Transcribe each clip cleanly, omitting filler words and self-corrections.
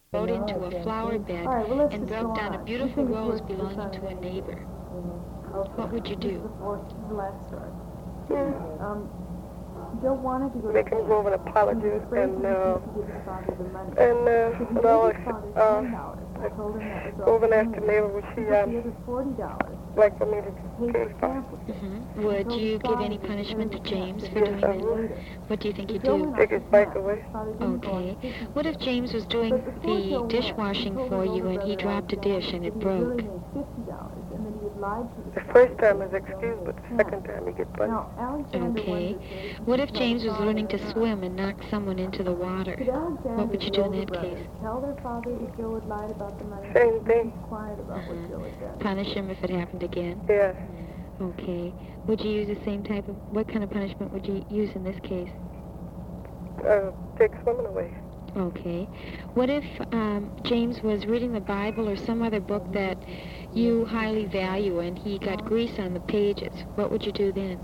rode into a flower bed and broke down a beautiful rose belonging to a neighbor. What would you do? The last story. Joe wanted to go Make him go over and apologize and go over and ask the neighbor would she like for me to pay for. Would you give any punishment to James for doing that? What do you think you'd do? Take his bike away. Okay. What if James was doing the dishwashing for you and he dropped a dish and it broke? The first time is excused, but the second time he gets punished. Okay. What if James was learning to swim and knocked someone into the water? What would you do in that case? Same thing. Punish him if it happened again? Yes. Okay. Would you use the same type of, what kind of punishment would you use in this case? Take swimming away. Okay. What if James was reading the Bible or some other book that you highly value and he got grease on the pages? What would you do then?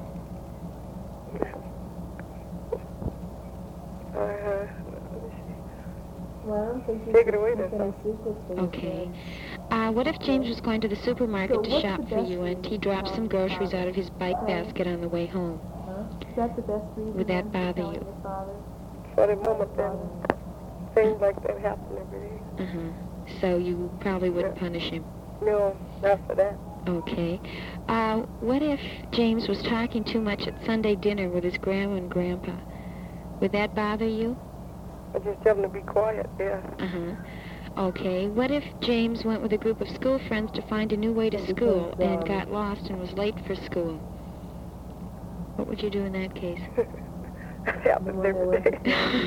Take it away then. Okay. What if James was going to the supermarket to shop for you and he dropped some groceries out of his bike basket on the way home? Would that bother you? For the moment then, things like that happen every day. So you probably wouldn't punish him? No, not for that. Okay. What if James was talking too much at Sunday dinner with his grandma and grandpa? Would that bother you? I just tell him to be quiet, yeah. Okay. What if James went with a group of school friends to find a new way to school and got lost and was late for school? What would you do in that case? That happens every day.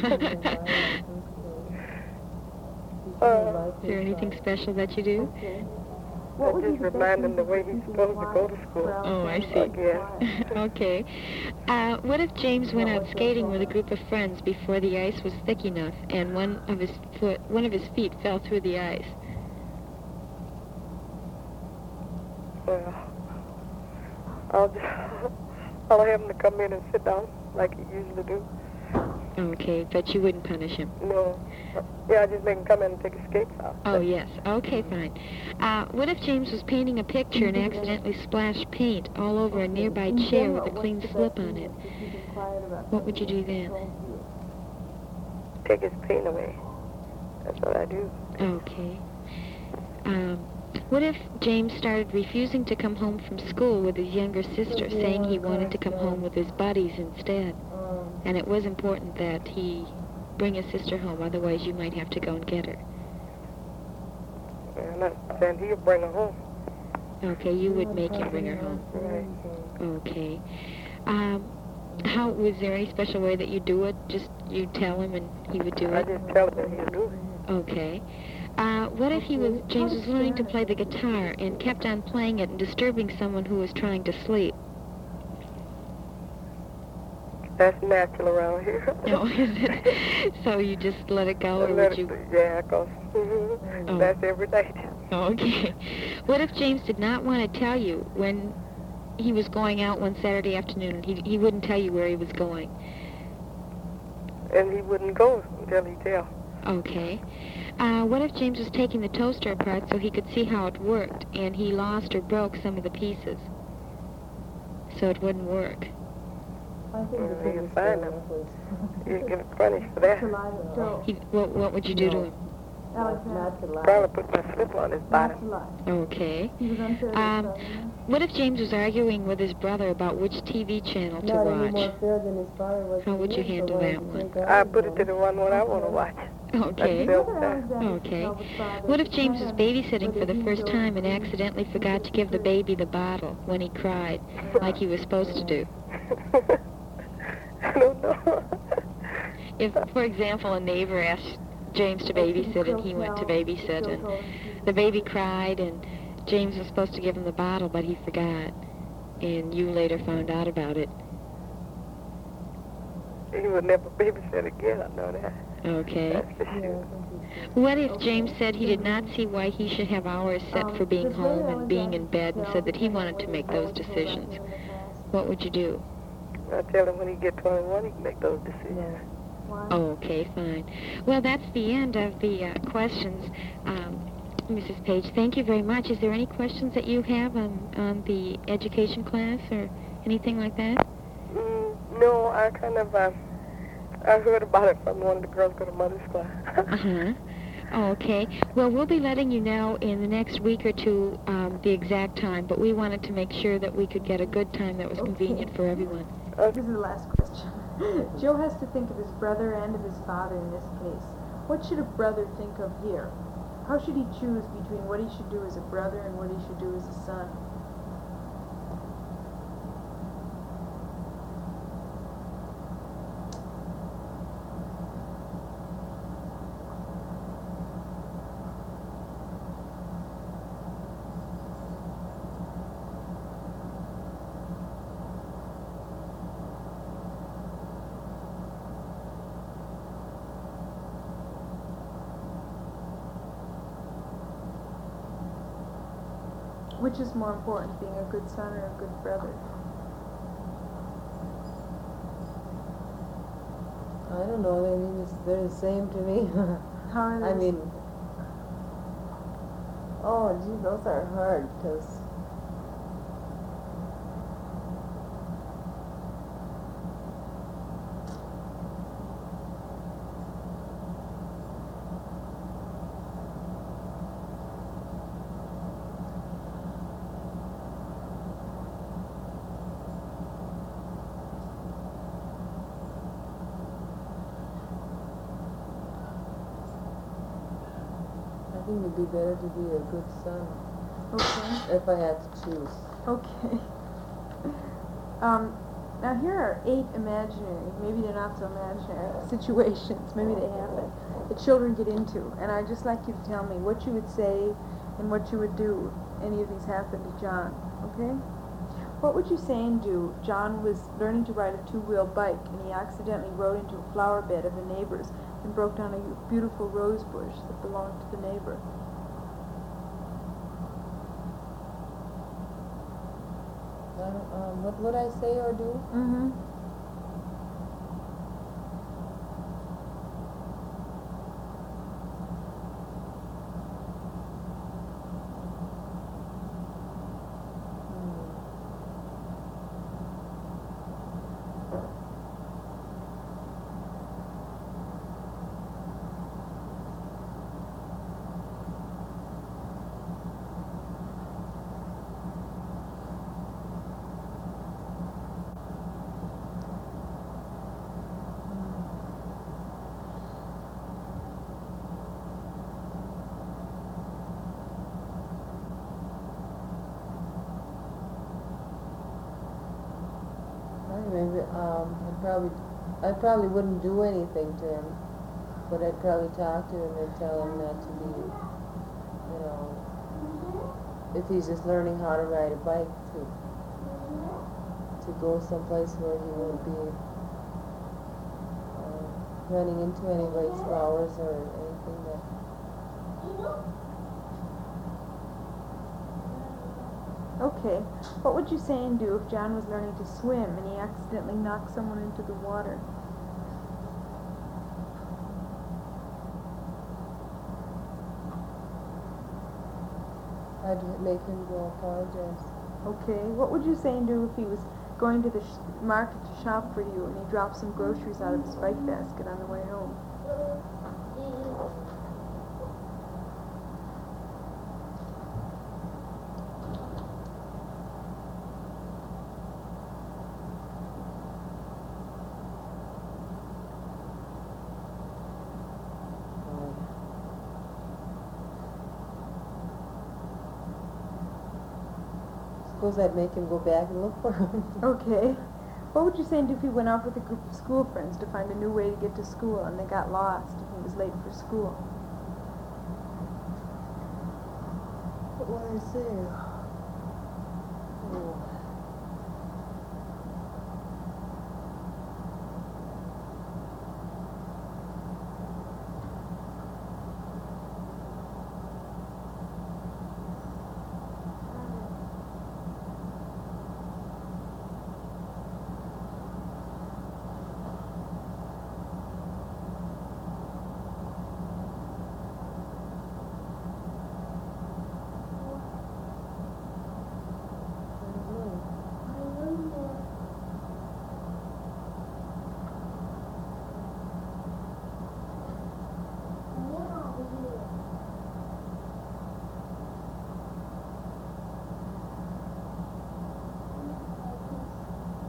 Is there anything special that you do? I just remind him the way he's supposed to go to school. Oh, I see. Yeah. Okay. What if James went out skating with a group of friends before the ice was thick enough and one of his feet fell through the ice? Well, I'll have him to come in and sit down like he usually do. Okay, but you wouldn't punish him? No. Yeah, I just make him come in and take his skates off. Oh, yes. Okay, fine. What if James was painting a picture and accidentally splashed paint all over a nearby chair with a clean slip on it? What would you do then? Take his paint away. That's what I do. Okay. What if James started refusing to come home from school with his younger sister, saying he wanted to come home with his buddies instead? And it was important that he bring his sister home, otherwise you might have to go and get her. And then he'll bring her home. Okay, you would make him bring her home. Right. Okay. Was there any special way that you do it? Just you tell him and he would do it? I just tell him and he'll do it. Okay. What if James was learning to play the guitar and kept on playing it and disturbing someone who was trying to sleep? That's natural around here. Oh, is it? So you just let it go, or would you? Yeah, because that's every day. Okay. What if James did not want to tell you when he was going out one Saturday afternoon? He wouldn't tell you where he was going. And he wouldn't go until he tell. Okay. What if James was taking the toaster apart so he could see how it worked, and he lost or broke some of the pieces, so it wouldn't work? He'll find him. He'll get punished for that. What would you do to him? Probably put my slip on his bottom. Okay. What if James was arguing with his brother about which TV channel to watch? How would you handle that one? I put it to the one I want to watch. Okay. Okay. What if James was babysitting for the first time and accidentally forgot to give the baby the bottle when he cried, like he was supposed to do? I don't know. If, for example, a neighbor asked James to babysit and he went to babysit and the baby cried and James was supposed to give him the bottle but he forgot and you later found out about it. He would never babysit again, I know that. Okay. That's for sure. What if James said he did not see why he should have hours set for being home and being in bed and said that he wanted to make those decisions? What would you do? I tell him when he gets 21 he can make those decisions. Why? Oh, okay, fine. Well, that's the end of the questions. Mrs. Page, thank you very much. Is there any questions that you have on the education class or anything like that? No, I kind of, I heard about it from one of the girls go to mother's class. Uh-huh. Oh, okay. Well, we'll be letting you know in the next week or two the exact time, but we wanted to make sure that we could get a good time that was convenient for everyone. This is the last question. Joe has to think of his brother and of his father in this case. What should a brother think of here? How should he choose between what he should do as a brother and what he should do as a son? Which is more important, being a good son or a good brother? I don't know. I mean, they're the same to me. How are I they? mean, oh, gee, those are hard because I think it'd be better to be a good son Okay. if I had to choose. Okay. Now here are 8 imaginary, maybe they're not so imaginary, situations, maybe they happen, that children get into. And I'd just like you to tell me what you would say and what you would do if any of these happened to John, okay? What would you say and do? John was learning to ride a 2-wheel bike and he accidentally rode into a flower bed of a neighbor's and broke down a beautiful rose bush that belonged to the neighbor. What would I say or do? Mm-hmm. Maybe I probably wouldn't do anything to him, but I'd probably talk to him and tell him not to be, you know, if he's just learning how to ride a bike, to go someplace where he won't be running into anybody's flowers or anything that. Okay, what would you say and do if John was learning to swim and he accidentally knocked someone into the water? I'd make him go apologize. Okay, what would you say and do if he was going to the market to shop for you and he dropped some groceries out of his bike basket on the way home? Suppose I'd make him go back and look for him. Okay. What would you say and do if he went off with a group of school friends to find a new way to get to school and they got lost and he was late for school? What would I say? Oh.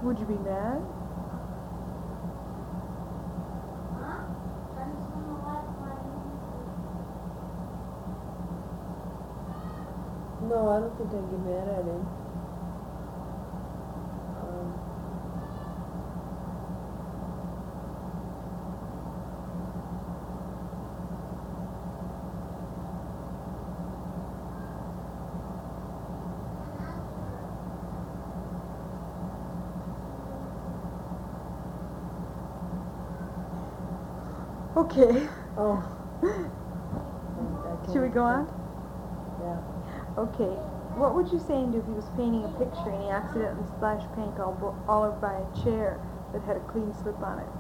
Would you be mad? No, I don't think I'd get mad at him. Okay. Oh. Should we go on? Yeah. Okay. What would you say and do if he was painting a picture and he accidentally splashed paint all over by a chair that had a clean slip on it?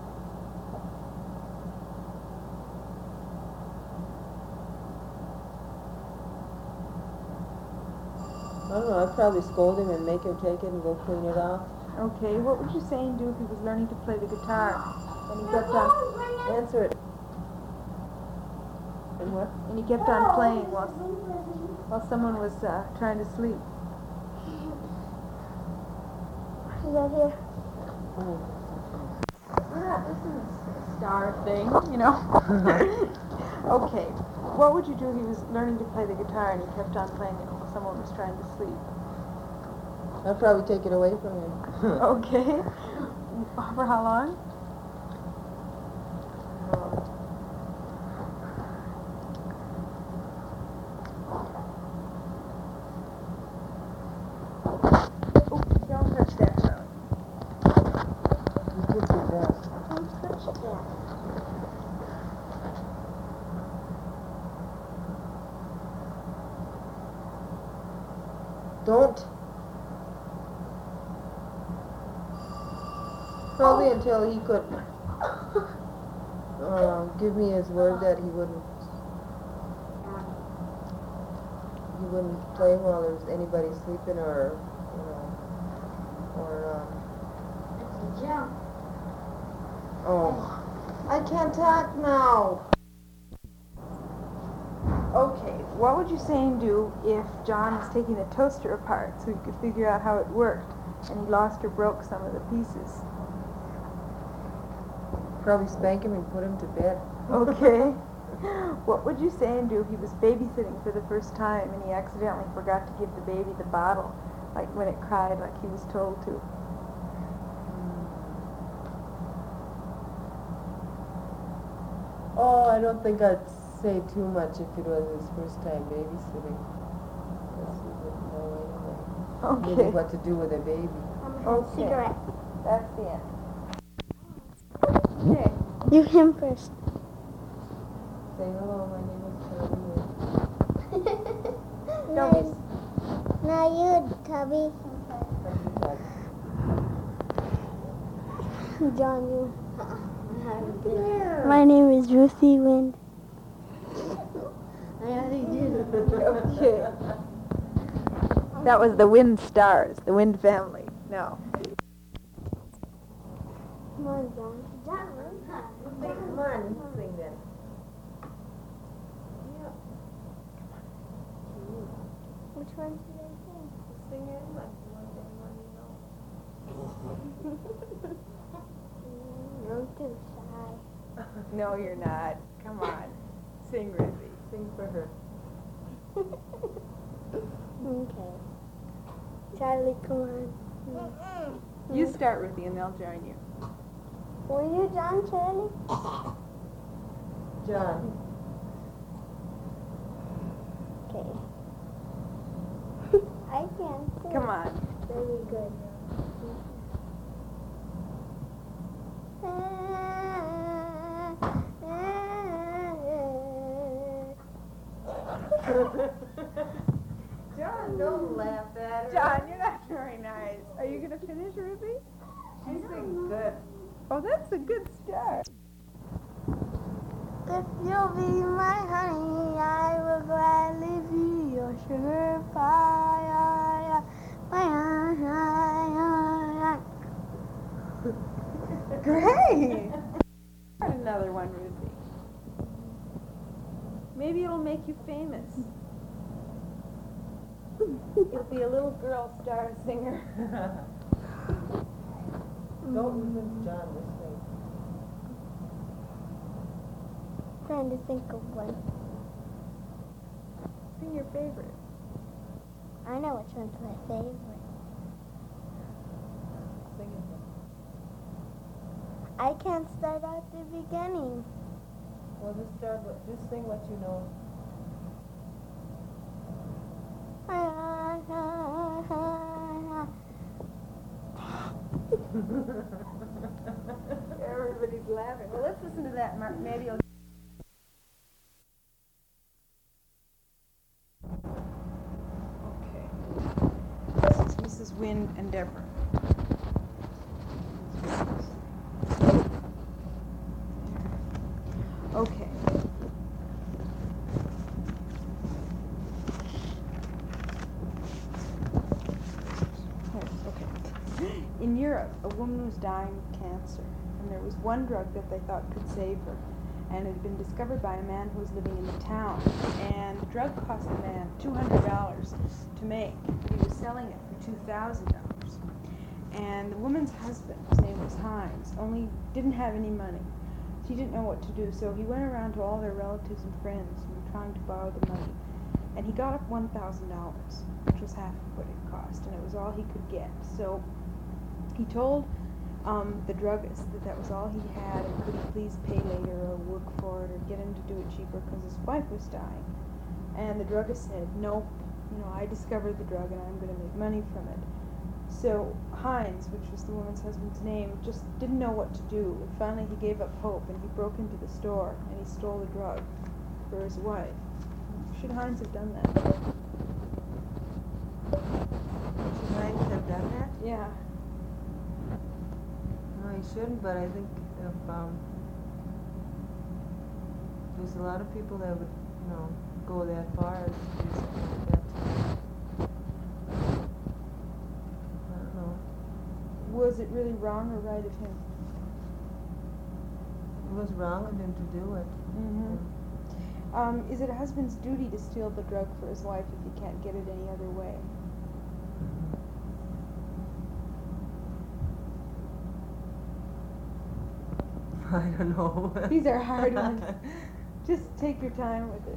I don't know, I'd probably scold him and make him take it and go clean it off. Okay. What would you say and do if he was learning to play the guitar and he kept on Answer it. And what? and he kept on playing while someone was trying to sleep? Oh. Yeah, this is a star thing, you know. Okay. What would you do if he was learning to play the guitar and he kept on playing it while someone was trying to sleep? I'd probably take it away from him. Okay. For how long? Oh, don't touch that, Charlie. You put it down. Don't touch that. Don't. Probably until he could give me his word that he wouldn't play while there was anybody sleeping or, you know, or, oh, I can't talk now. Okay, what would you say and do if John was taking the toaster apart so he could figure out how it worked and he lost or broke some of the pieces? Probably spank him and put him to bed. Okay. What would you say and do if he was babysitting for the first time and he accidentally forgot to give the baby the bottle, like when it cried like he was told to? Oh, I don't think I'd say too much if it was his first time babysitting. Because he wouldn't know anyway. Maybe Okay. what to do with a baby. Okay. Cigarette. That's the end. Okay. You him first. Say hello, my name is Charlie. Now you, Tubby. John, you. My name is Ruthie Wind. I already did. Okay. That was the Wind Stars, the Wind family. No. Come on, John. Come on, sing then. Which one should I sing? Sing it like I'm too shy. No, you're not. Come on. Sing, Ruthie. Sing for her. Okay. Charlie, come on. You start, Ruthie, and they'll join you. Will you, John, Charlie? John. Okay. I can sing. Come on. Very good. John, don't laugh at her. John, you're not very nice. Are you going to finish, Ruthie? She sings good. Oh, that's a good start. If you'll be my honey, I will gladly be your sugar pie. Great. Another one, Ruthie. Maybe it'll make you famous. You'll be a little girl star singer. Don't listen to John, just think. Trying to think of one. Sing your favorite. I know which one's my favorite. Sing it then. I can't start at the beginning. Well, just sing what you know. Everybody's laughing. Well, let's listen to that. Maybe you'll... Okay. This is Mrs. Wynne and Deborah. Okay. In Europe, a woman was dying of cancer, and there was one drug that they thought could save her, and it had been discovered by a man who was living in the town, and the drug cost the man $200 to make, but he was selling it for $2,000. And the woman's husband, his name was Heinz, only didn't have any money. He didn't know what to do, so he went around to all their relatives and friends and trying to borrow the money, and he got up $1,000, which was half of what it cost, and it was all he could get. So he told the druggist that was all he had, and could he please pay later or work for it or get him to do it cheaper because his wife was dying. And the druggist said, nope, I discovered the drug and I'm going to make money from it. So Heinz, which was the woman's husband's name, just didn't know what to do. And finally he gave up hope and he broke into the store and he stole the drug for his wife. Should Heinz have done that? Should Heinz have done that? Yeah. No, he shouldn't, but I think if, there's a lot of people that would, go that far as to do something like that. I don't know. Was it really wrong or right of him? It was wrong of him to do it. Mm-hmm. Is it a husband's duty to steal the drug for his wife if he can't get it any other way? I don't know. These are hard ones. Just take your time with it,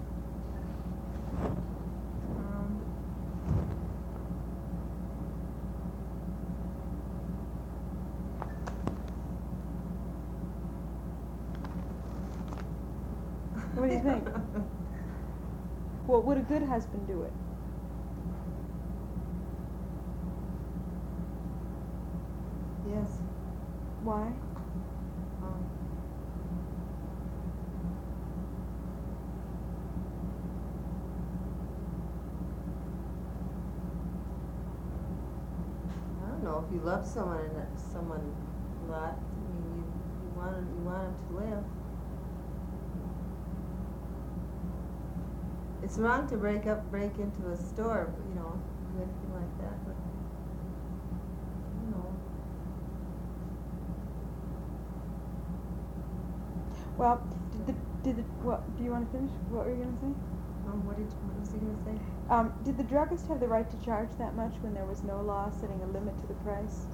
What do you think? Well, would a good husband do it? Yes. Why? I don't know, if you love someone and someone a lot, you want them to live. It's wrong to break into a store, do anything like that, but Well, what, do you want to finish? What were you going to say? What was he going to say? Did the druggist have the right to charge that much when there was no law setting a limit to the price?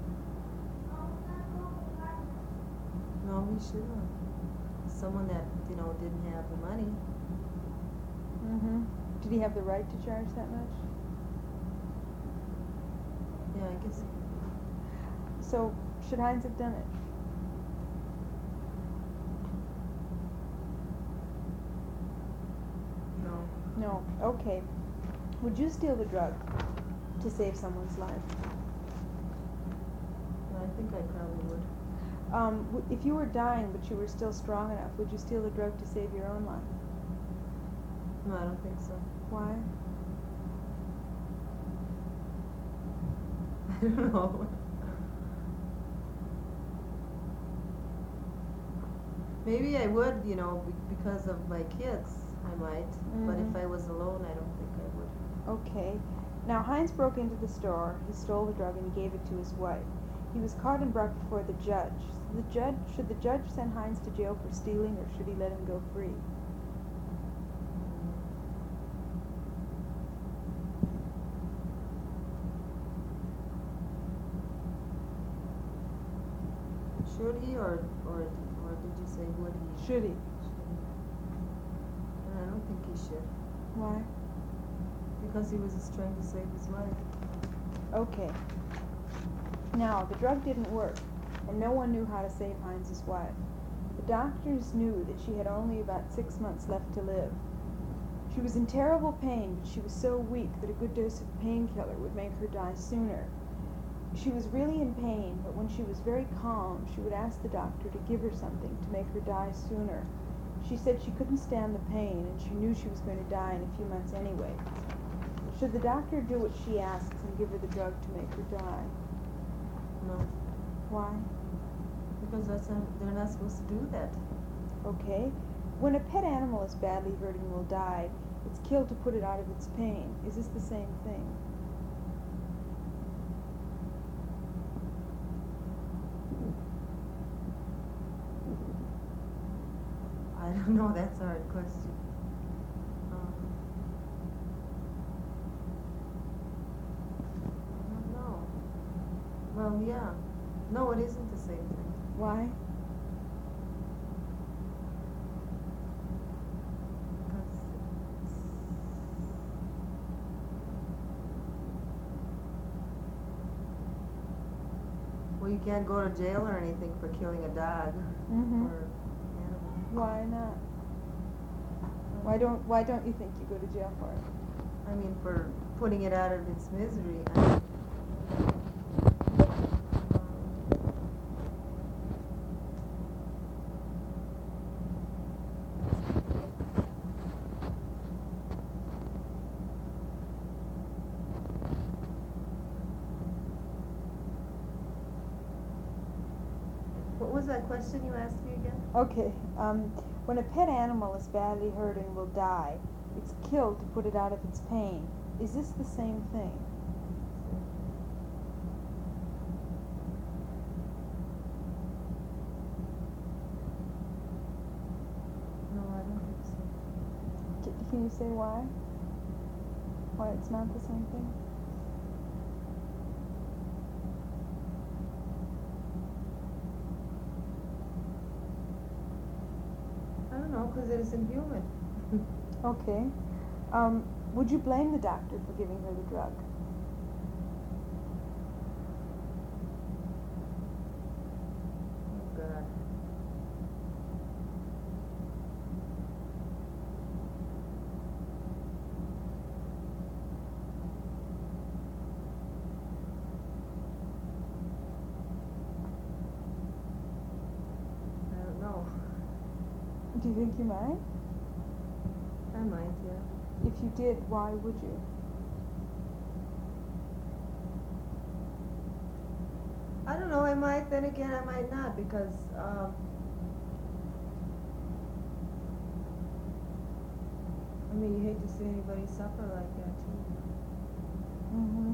No, he shouldn't. Someone that, didn't have the money. Mm-hmm. Did he have the right to charge that much? Yeah, I guess. So, should Heinz have done it? No. No. Okay. Would you steal the drug to save someone's life? I think I probably would. If you were dying but you were still strong enough, would you steal the drug to save your own life? No, I don't think so. Why? I don't know. Maybe I would, because of my kids, I might. Mm-hmm. But if I was alone, I don't think I would. Okay. Now, Heinz broke into the store, he stole the drug, and he gave it to his wife. He was caught and brought before the judge. Should the judge send Heinz to jail for stealing, or should he let him go free? should he or did you say would he? Should he? And I don't think he should. Why? Because he was just trying to save his life. Okay. Now, the drug didn't work, and no one knew how to save Heinz's wife. The doctors knew that she had only about 6 months left to live. She was in terrible pain, but she was so weak that a good dose of painkiller would make her die sooner. She was really in pain, but when she was very calm, she would ask the doctor to give her something to make her die sooner. She said she couldn't stand the pain, and she knew she was going to die in a few months anyway. Should the doctor do what she asks and give her the drug to make her die? No, Why? because they're not supposed to do that. Okay. When a pet animal is badly hurt and will die, it's killed to put it out of its pain. Is this the same thing? I don't know, that's a hard question. I don't know. Well, yeah. No, it isn't the same thing. Why? Well, you can't go to jail or anything for killing a dog Mm-hmm. or animal. Why not? Why don't you think you go to jail for it? I mean, for putting it out of its misery. What was that question you asked me again? Okay. When a pet animal is badly hurt and will die, it's killed to put it out of its pain. Is this the same thing? No, I don't think so. Can you say why? Why it's not the same thing? I don't know, because it isn't human. Okay. Would you blame the doctor for giving her the drug? Oh, God. I don't know. Do you think you might? I might, yeah. If you did, why would you? I don't know, I might, then again I might not, because, I mean, you hate to see anybody suffer like that, too. Mm-hmm.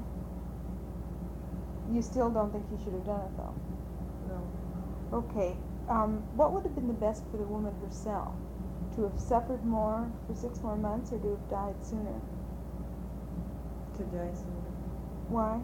You still don't think you should have done it, though? No. Okay. What would have been the best for the woman herself? To have suffered more for 6 more months or to have died sooner? To die sooner. Why?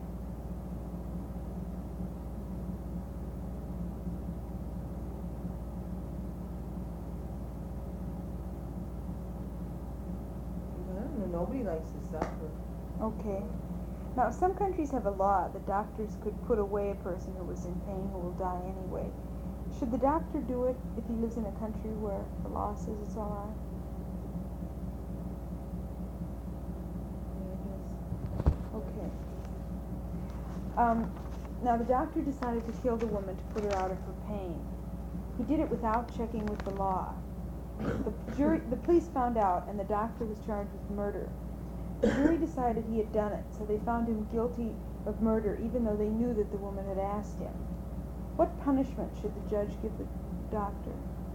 I don't know, nobody likes to suffer. Okay. Now, some countries have a law that doctors could put away a person who was in pain who will die anyway. Should the doctor do it if he lives in a country where the law says it's all right? Okay. Now, the doctor decided to kill the woman to put her out of her pain. He did it without checking with the law. The police found out, and the doctor was charged with murder. The jury decided he had done it, so they found him guilty of murder, even though they knew that the woman had asked him. What punishment should the judge give the doctor?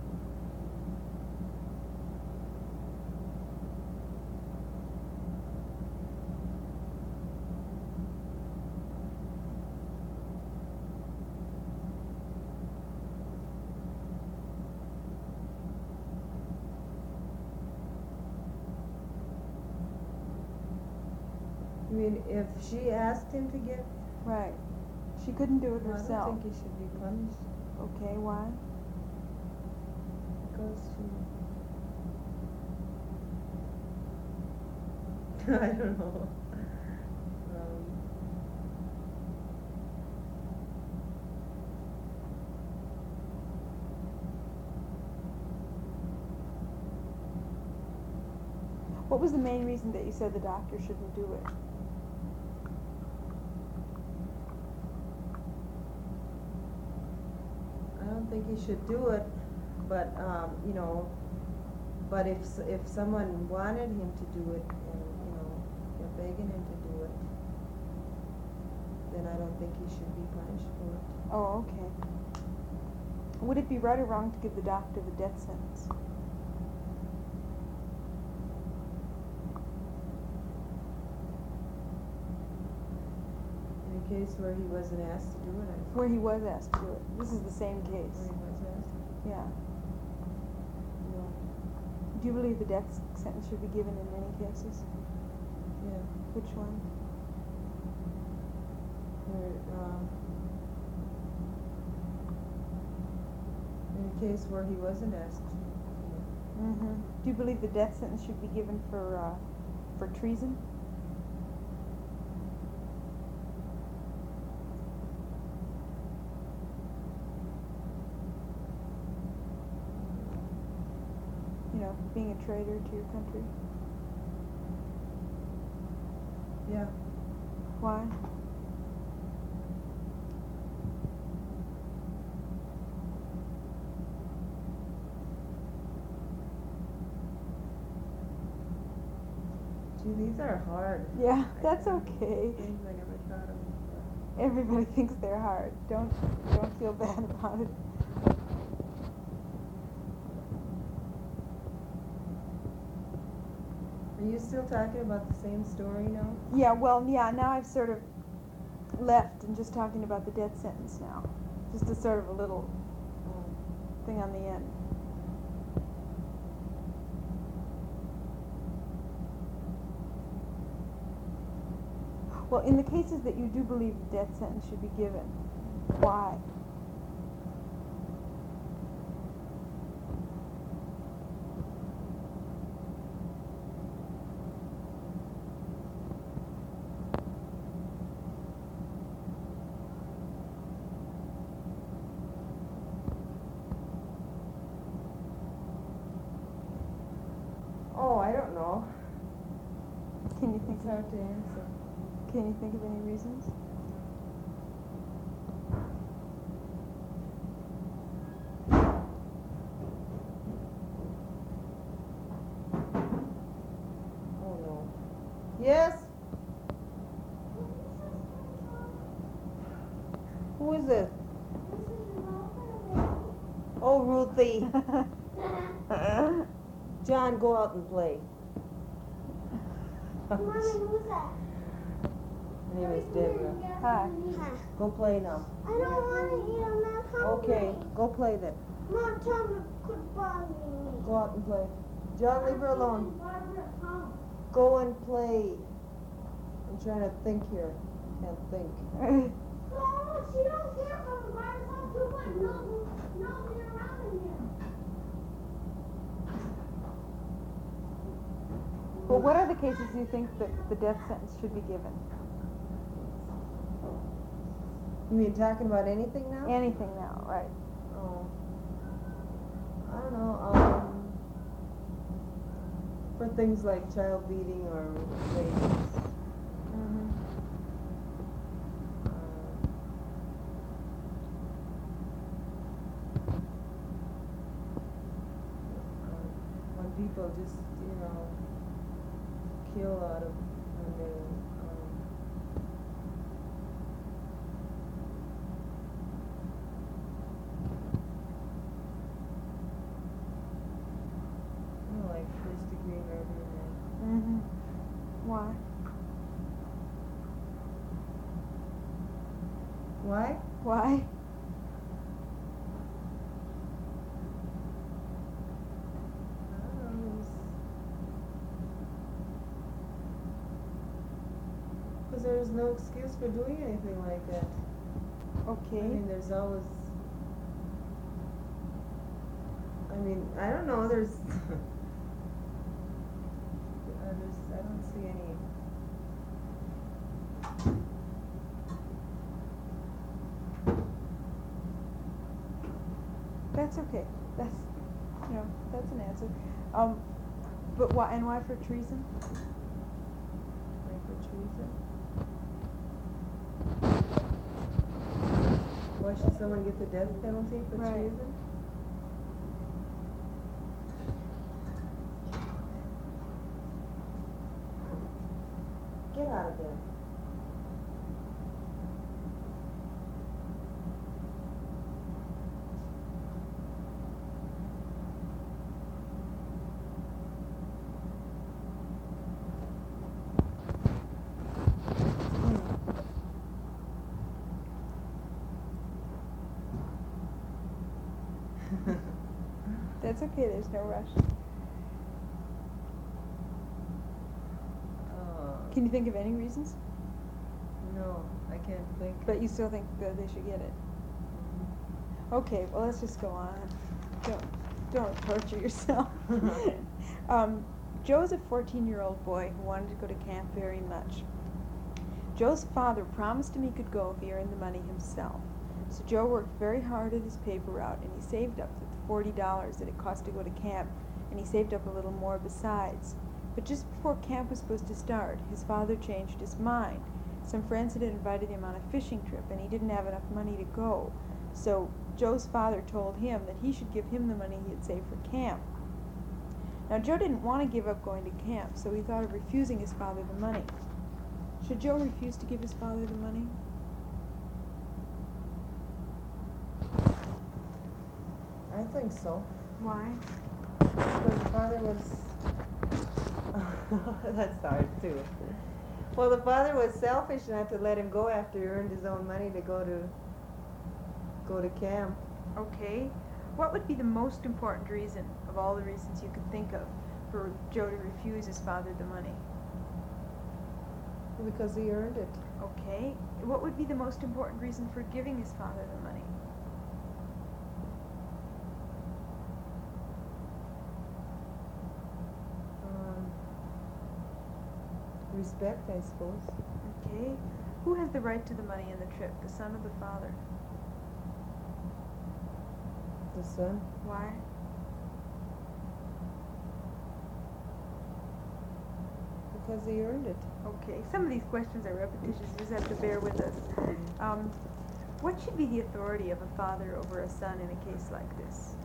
I mean, if she asked him to get... Right. She couldn't do it I herself. don't think he should be punished. Okay, why? Because she... I don't know. What was the main reason that you said the doctor shouldn't do it? I don't think he should do it, but you know, but if someone wanted him to do it, and you know, they're begging him to do it, then I don't think he should be punished for it. Oh, okay. Would it be right or wrong to give the doctor the death sentence? In a case where he wasn't asked to do it, I think. Where he was asked to do it. This is the same Where case. he was asked. Yeah. No. Do you believe the death sentence should be given in any cases? Yeah. Which one? Where, in a case where he wasn't asked. Mm-hmm. Do you believe the death sentence should be given for treason? You know, being a traitor to your country? Yeah. Why? Gee, these are hard. Yeah, that's okay. Things I never thought of before. Everybody thinks they're hard. Don't feel bad about it. Are you still talking about the same story now? Yeah, well, yeah, now I've sort of left and just talking about the death sentence now. Just a sort of a little thing on the end. Well, in the cases that you do believe the death sentence should be given, why? Oh, I don't know. Can you think It's hard to answer. Can you think of any reasons? Oh no. Yes? Who is it? Oh, Ruthie. John, go out and play. Mommy, who's that? Her name is Deborah. Hi. Go play now. I don't want to eat. I'm not hungry. Okay, go play then. Mom, tell me quit bothering me. Go out and play. John, leave her alone. Barbara, come. Go and play. I'm trying to think here. Can't think. No, she don't care for the Barbara's home too much. Nobody around in here. Well, what are the cases you think that the death sentence should be given? You mean talking about anything now? Anything now, right? Oh. I don't know. For things like child beating or rape. Mm-hmm. When people just, you know, kill out of, when they, you know, like first degree murder and Mm-hmm. Why? why? Why? Because there's no excuse for doing anything like that. Okay. I mean, there's always mean, I don't know, there's, I don't see any. That's okay. That's, you know, that's an answer. But why, and why for treason? Like for treason? Why should someone get the death penalty for Right. treason? Get out of there. That's okay, there's no rush. Can you think of any reasons? No, I can't think. But you still think that they should get it? Okay, well, let's just go on. Don't torture yourself. Joe's a 14-year-old boy who wanted to go to camp very much. Joe's father promised him he could go if he earned the money himself. So Joe worked very hard at his paper route, and he saved up the $40 that it cost to go to camp, and he saved up a little more besides. But just before camp was supposed to start, his father changed his mind. Some friends had invited him on a fishing trip, and he didn't have enough money to go. So Joe's father told him that he should give him the money he had saved for camp. Now Joe didn't want to give up going to camp, so he thought of refusing his father the money. Should Joe refuse to give his father the money? I think so. Why? Because the father was... That's hard too. Well, the father was selfish not to let him go after he earned his own money to go to camp. Okay. What would be the most important reason, of all the reasons you could think of, for Joe to refuse his father the money? Because he earned it. Okay. What would be the most important reason for giving his father the money? Respect, I suppose. Okay. Who has the right to the money in the trip, the son or the father? The son. Why? Because he earned it. Okay. Some of these questions are repetitious. You just have to bear with us. What should be the authority of a father over a son in a case like this?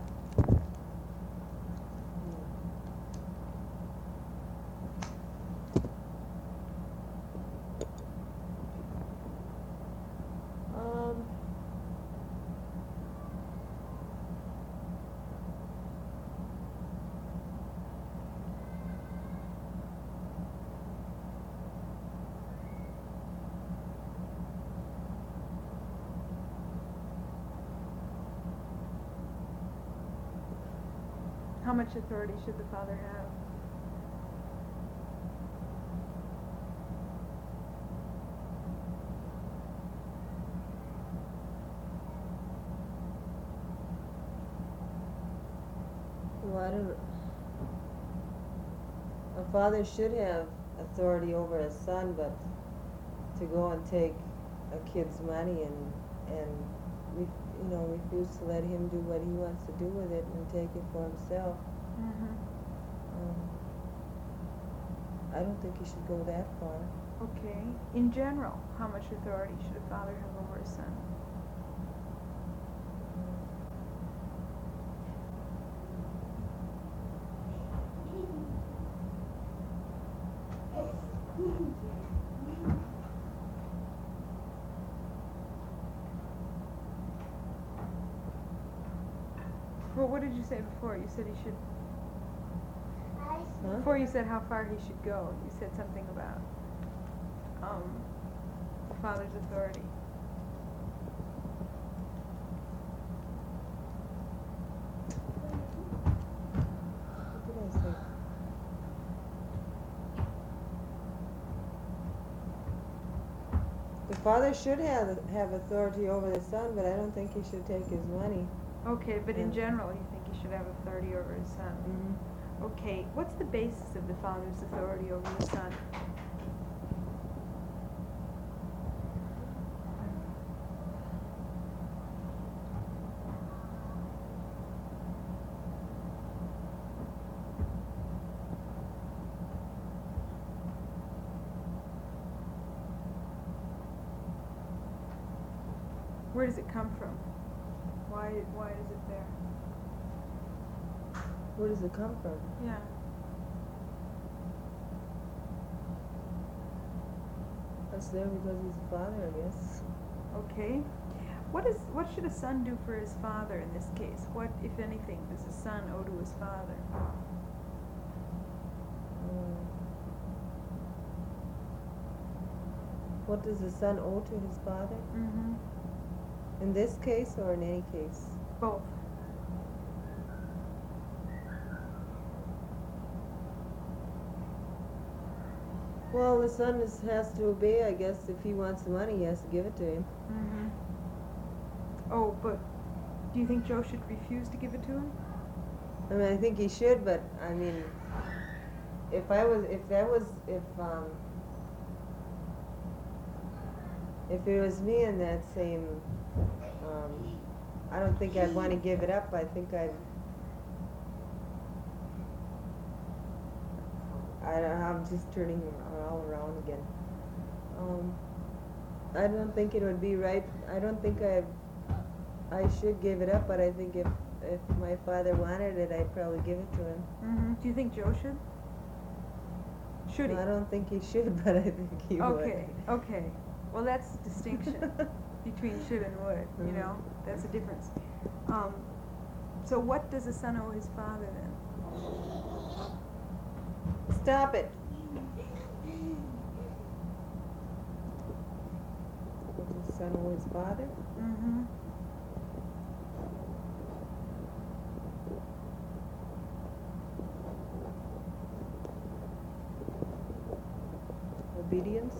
How much authority should the father have? Well, I don't... A father should have authority over a son, but to go and take a kid's money and refuse to let him do what he wants to do with it and take it for himself. Mm-hmm. I don't think he should go that far. Okay. In general, how much authority should a father have over a son? Well, what did you say before? You said he should... Huh? Before you said how far he should go, you said something about the father's authority. What did I say? The father should have authority over the son, but I don't think he should take his money. Okay, but in Yeah. general, you think he should? should have authority over his son. Mm-hmm. Okay, what's the basis of the father's authority over the son? Where does it come from? Why is it there? Where does it come from? Yeah. That's there because he's a father, I guess. Okay. What should a son do for his father in this case? What, if anything, does a son owe to his father? What does the son owe to his father? Mm-hmm. In this case or in any case? Both. Well, the son has to obey, I guess. If he wants the money, he has to give it to him. Mm-hmm. Oh, but do you think Joe should refuse to give it to him? I mean, I think he should, but I mean, if it was me in that same, I don't think I'd want to give it up. I think I'm just turning all around again. I don't think it would be right. I don't think I should give it up, but I think if my father wanted it, I'd probably give it to him. Mm-hmm. Do you think Joe should? Should he? I don't think he should, but I think he would. Okay. Well, that's the distinction between should and would, you know? That's a difference. So what does a son owe his father then? Stop it. What does the son owe his father? Mm-hmm. Obedience.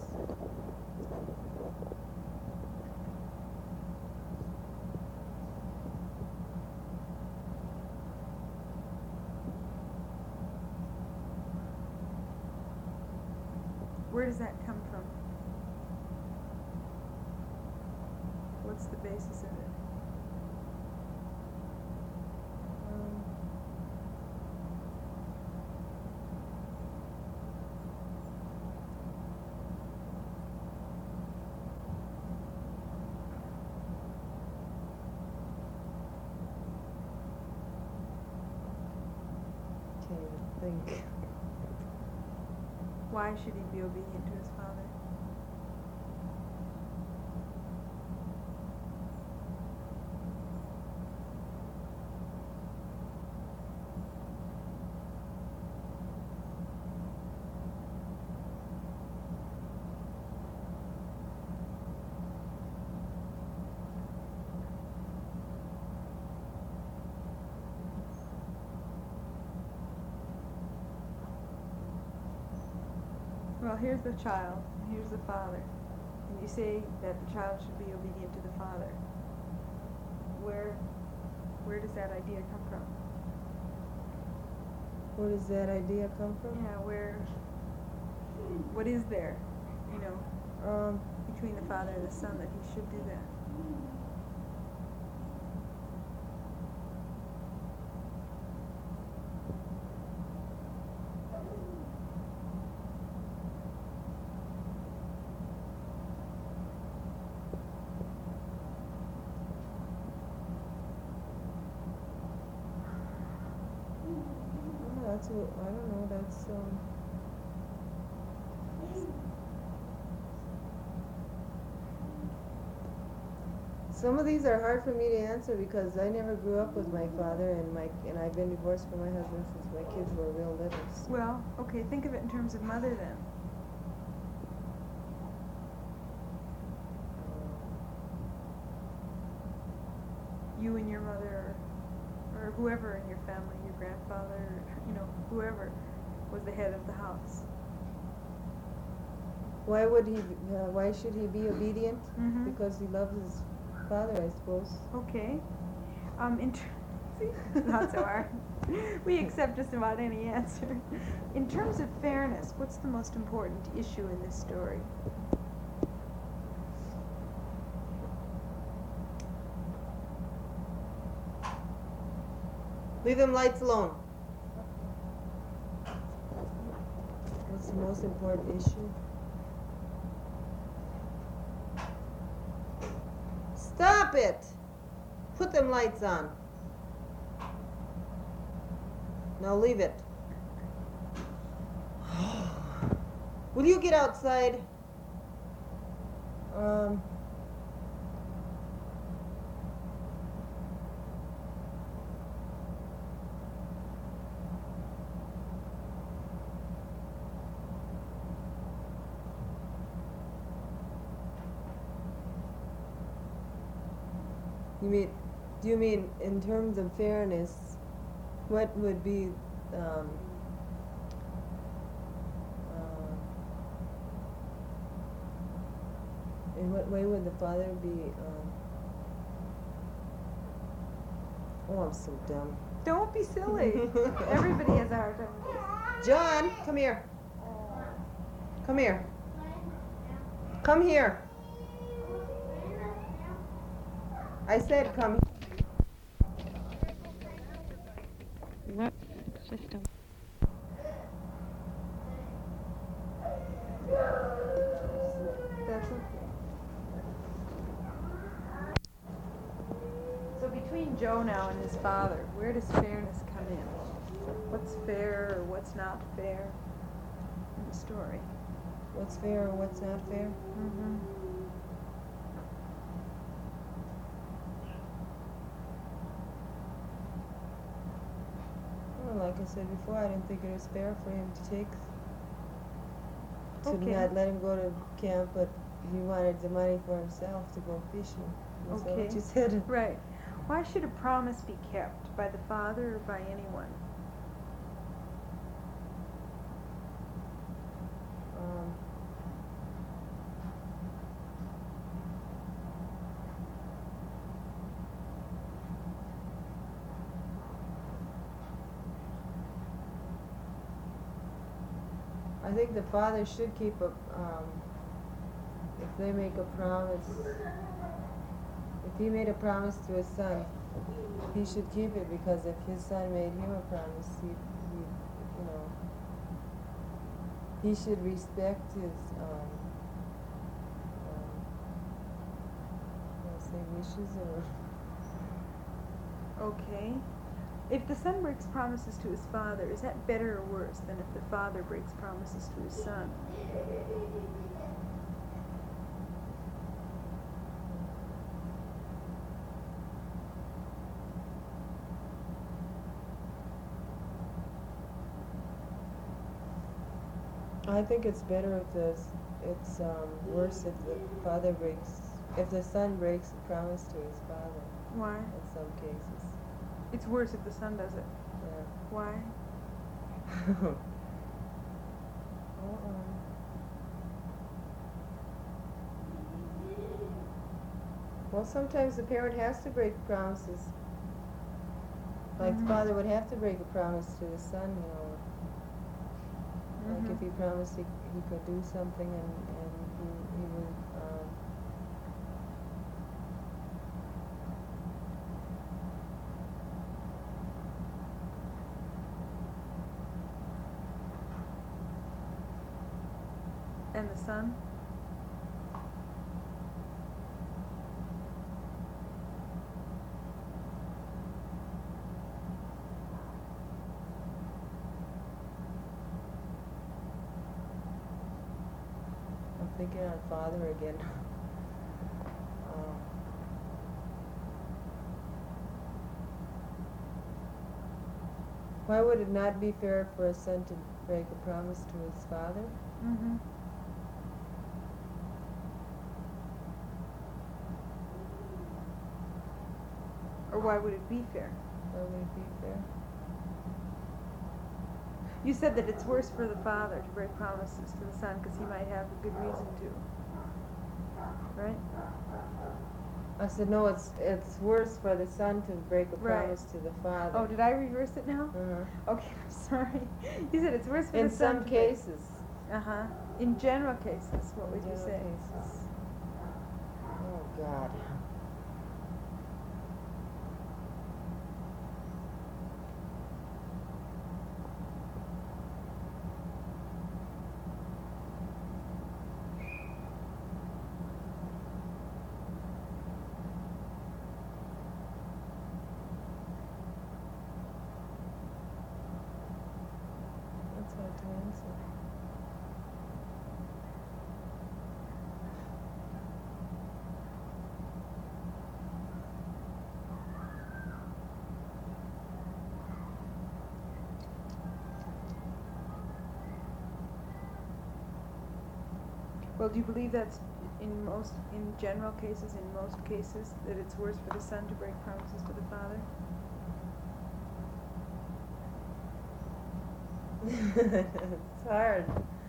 Where does that come from? What's the basis of it? Can't even think. Why should he be obedient to his father? Well, here's the child, and here's the father. And you say that the child should be obedient to the father. Where does that idea come from? Where does that idea come from? Yeah, what is there, you know, between the father and the son that he should do that? I don't know, that's, some of these are hard for me to answer because I never grew up with my father and I've been divorced from my husband since my kids were real little. So. Well, okay, think of it in terms of mother then. You and your mother, or whoever in your family, your grandfather, you know, whoever was the head of the house. Why should he be obedient? Mm-hmm. Because he loves his father, I suppose. Okay. See, it's not so hard. We accept just about any answer. In terms of fairness, what's the most important issue in this story? Leave them lights alone. What's the most important issue? Stop it! Put them lights on. Now leave it. Will you get outside? Do you mean in terms of fairness, what would be, in what way would the father be, oh, I'm so dumb. Don't be silly. Everybody has a hard time with this. John, come here. Come here. Come here. I said come. What? It's just a... That's okay. So between Joe now and his father, where does fairness come in? What's fair or what's not fair in the story? What's fair or what's not fair? Mm-hmm. Well, like I said before, I didn't think it was fair for him to Okay. not let him go to camp, but he wanted the money for himself to go fishing. Is that what you said? Right. Why should a promise be kept? By the father or by anyone? I think the father should keep a, if they make a promise, if he made a promise to his son, he should keep it, because if his son made him a promise, he should respect his, say wishes or... Okay. If the son breaks promises to his father, is that better or worse than if the father breaks promises to his son? I think it's better if it's worse if the son breaks a promise to his father. Why? In some cases. It's worse if the son does it. Yeah. Why? Well, sometimes the parent has to break promises. Like the father would have to break a promise to his son, Like if he promised he could do something and he would... And the son? I'm thinking on father again. Why would it not be fair for a son to break a promise to his father? Mm-hmm. Or why would it be fair? Why would it be fair? You said that it's worse for the father to break promises to the son because he might have a good reason to. Right? I said, no, it's worse for the son to break a Right. promise to the father. Oh, did I reverse it now? Uh-huh. Okay, I'm sorry. You said it's worse for In the son some to break- cases. Uh-huh. In general cases, what would In you general say? cases. Oh, God. That's hard to answer. Well, do you believe that's in general cases, in most cases, that it's worse for the son to break promises to the father? It's hard.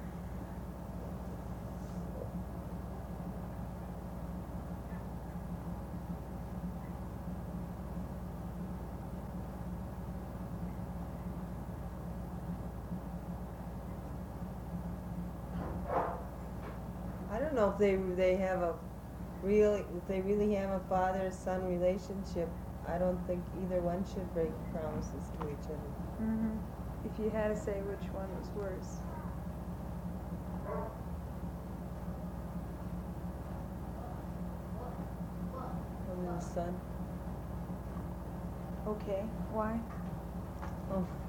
I don't know if they have a if they really have a father-son relationship. I don't think either one should break promises to each other. Mm-hmm. If you had to say which one was worse. Only the son. Okay, why? Oh,